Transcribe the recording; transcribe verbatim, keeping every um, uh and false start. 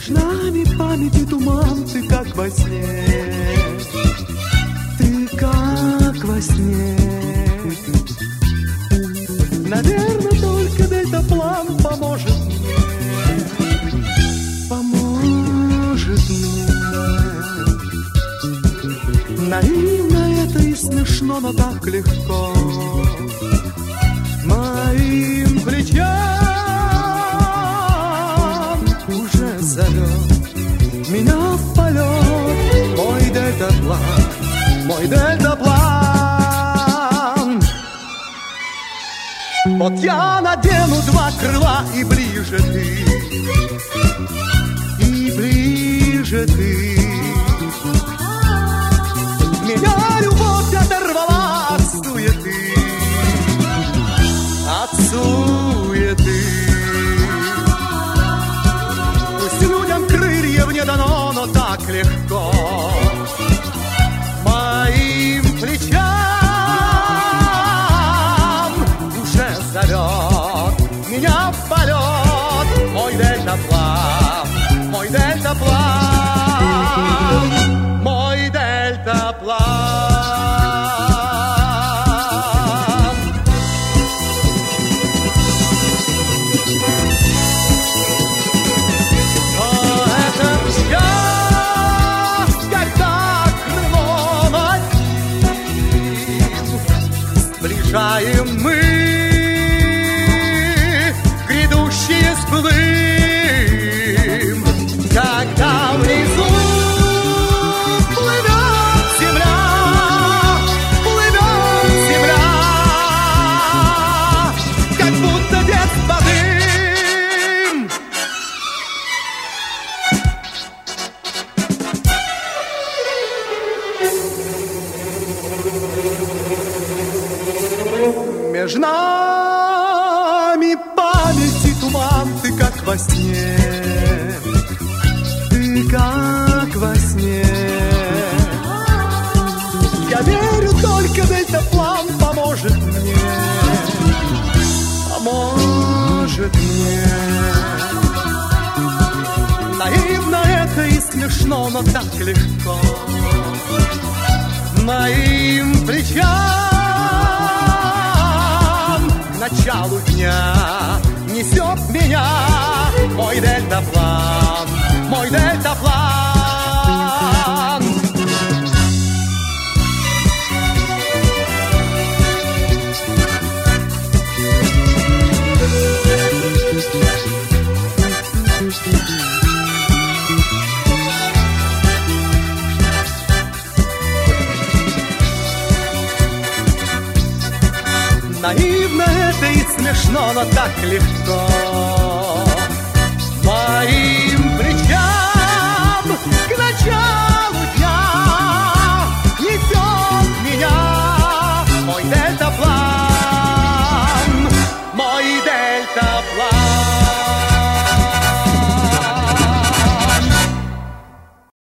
Между нами памяти туман, ты как во сне, ты как во сне. Наверное, только дельтаплан поможет мне, поможет мне. Наивно это и смешно, но так легко моим плечам уже зовет меня в полет мой дельтаплан, мой дельтаплан. Вот я надену два крыла, и ближе ты, и ближе ты. Меня любовь оторвала от суеты, от суеты. Пусть людям крыльев не дано, но так легко моим плечам уже зовет меня в полет мой дельтаплан, мой дельтаплан, мой дельтаплан. Сближаем мы грядущие сплым, когда внизу плывет земля, плывет земля, как будто детство дым. Между нами памяти туман, ты как во сне, ты как во сне. Я верю, только дельтаплан поможет мне, поможет мне. Наивно это и смешно, но так легко моим плечам к началу дня несет меня мой дельтаплан, мой дельтаплан. Наивно это и смешно, но так легко